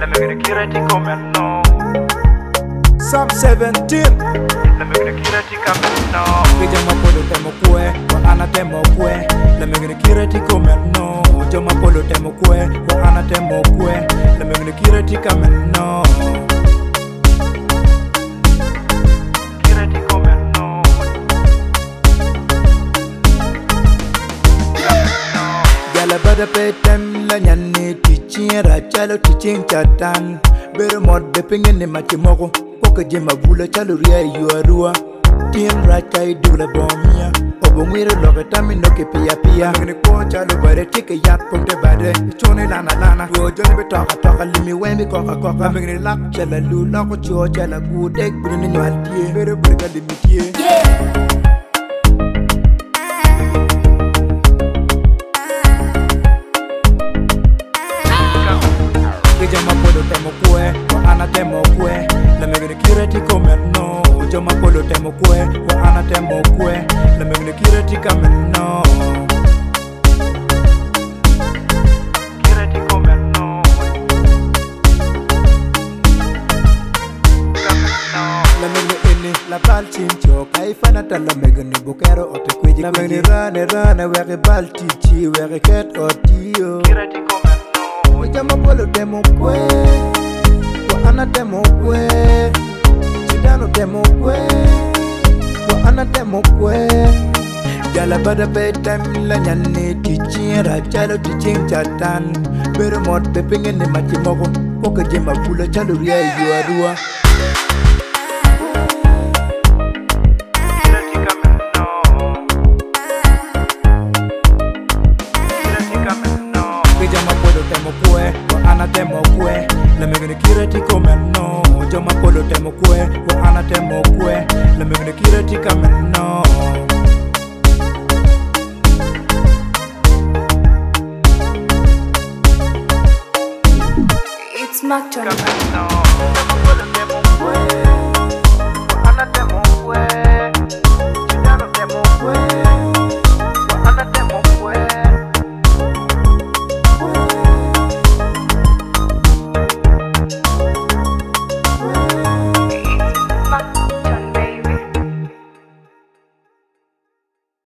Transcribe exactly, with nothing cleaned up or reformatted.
Let me get a kid at come and know. Psalm seventeen. Let me get a kid at come and know. Kijama polo temo kwe, wa ana temo kwe. Let me get a kid at come and know. Jama polo temo kwe, wa ana temo kwe. Let me get a kid at come and know. Kid at come and know. Jala bada petem la nyane teaching ra chalo teaching chatan. Bere mod beping ni machimoko. Poke jema bula chalo ria yuarua. Team ra chai dula bomia. Obongwiro loke tami noke pia pia. Ngene kwa chalo bare tike yak ponte bare. Chone lana lana. Duo joni be toka toka limi wembi koka koka. Ngene lak chala lu lako chuo chala gudek bini nyaltie. Bere burga limitie. Yeah. Jama polo temo kwe, wa ana temo kwe. La me gene kireti komeno. Jama polo temo kwe, wa ana temo kwe. La me gene kireti kameno. Kid at come and know. La me gene ene la bal chincho. Kai fana ta la me gene bokero ote kweji. La me gene rane rane wege bal tichi wege ket otio. Kid at come and know. Jama polo temo kwe, wa ana temo kwe. Chidano temo kwe, wa ana temo kwe. Jala bada bedtime la nyane teaching ra chalo teaching chatan. Bere mod beping ni machimoko. Poke jema fula chalo ria yuarua. Jama polo temo kwe, wa ana temo kwe. La me gene kireti komeno. Jama polo temo kwe, wa ana temo kwe. La me gene kireti kameno. It's Mac Come and know.